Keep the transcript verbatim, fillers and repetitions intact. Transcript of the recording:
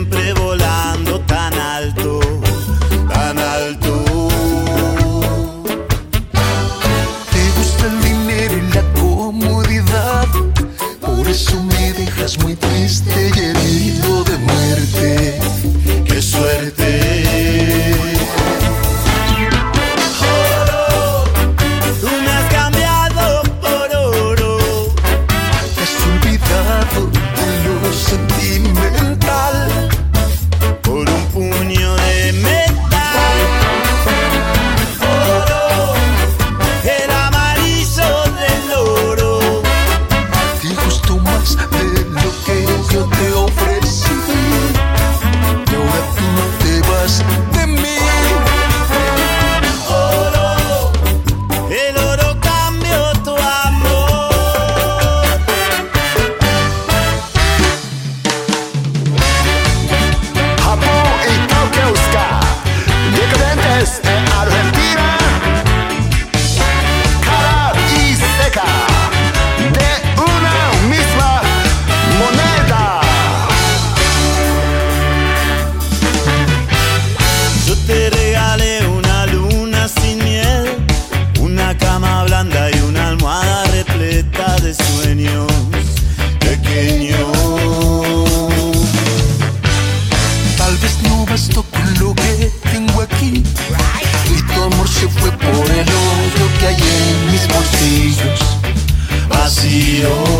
siempre volando tan alto, tan alto. Te gusta el dinero y la comodidad, por eso me dejas muy triste y herido de muerte. ¡Qué suerte! Sentimental por un puño de metal. Oro, el amarillo del oro. Te gustó más de lo que yo te ofrecí, y ahora tú te vas de mí. Oro, el oro cambió tu amor. Decadentes en Argentina, cara y seca de una misma moneda. Yo te regalé una luna sin miel, una cama blanda y una almohada repleta de sueños pequeños. Tal vez no bastó con lo que tengo aquí, y tu amor se fue por el hoyo que hay en mis bolsillos Vacío.